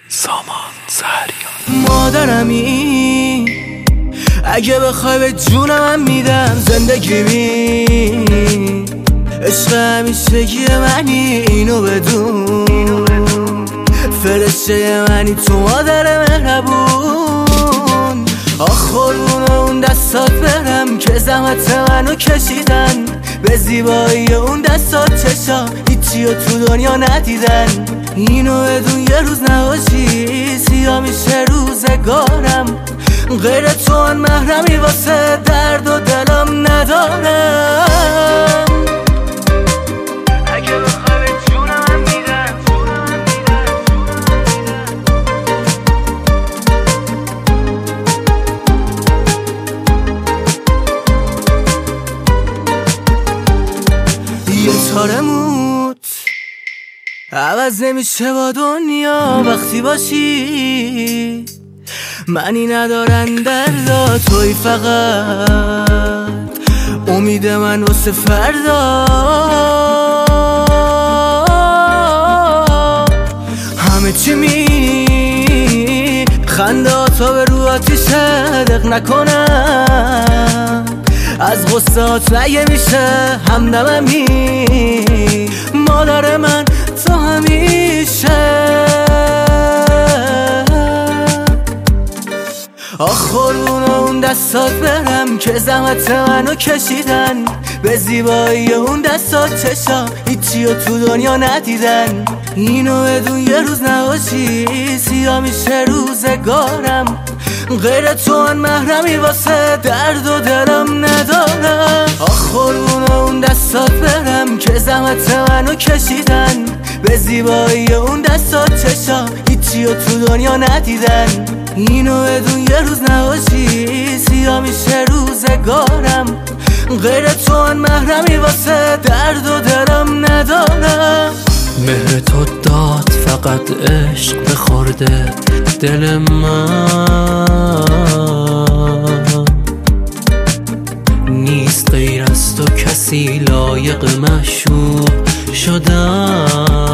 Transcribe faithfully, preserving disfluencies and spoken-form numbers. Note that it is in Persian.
سامان زهریان. مادرمی اگه بخوای به جونم میدم زندگی می عشق همیشگی منی، اینو بدون فرشته منی تو مادر مهربون. آخ قربون اون دستات برم که زحمت منو کشیدن، به زیبایی اون دستات چشا هیچی رو تو دنیا ندیدن. اینو بدون یه روز نباشی سیاه میشه روزگارم، غیر تو آن محرمی واسه درد و دلم ندارم. اگه بخوای به جونم میدم. یه تاره موت عوض نمیشه با دنیا وقتی باشی، منی ندارن دردا توی فقط امید من واسه فردا. همه چی می خنده تا به رو آتیشه دق نکنم، از غصات نگه میشه همدممی. مادر من تو همیشه. آخ قربون اون دستات برم که زحمت منو کشیدن، به زیبایی اون دستات چشا هیچی رو تو دنیا ندیدن. اینو بدون یه روز نباشی سیاه میشه روزگارم، غیر تو آن محرمی واسه درد و دلم ندارم. آخ قربون اون دستات برم که زحمت منو کشیدن، به زیبایی اون دستات چشا هیچی رو تو دنیا ندیدن. اینو بدون یه روز نباشی سیاه میشه روزگارم، غیر تو آن محرمی واسه درد و دلم ندارم. مهر تو داد فقط عشق بخورده دل من، نیست غیر از تو کسی لایق معشوق شدن.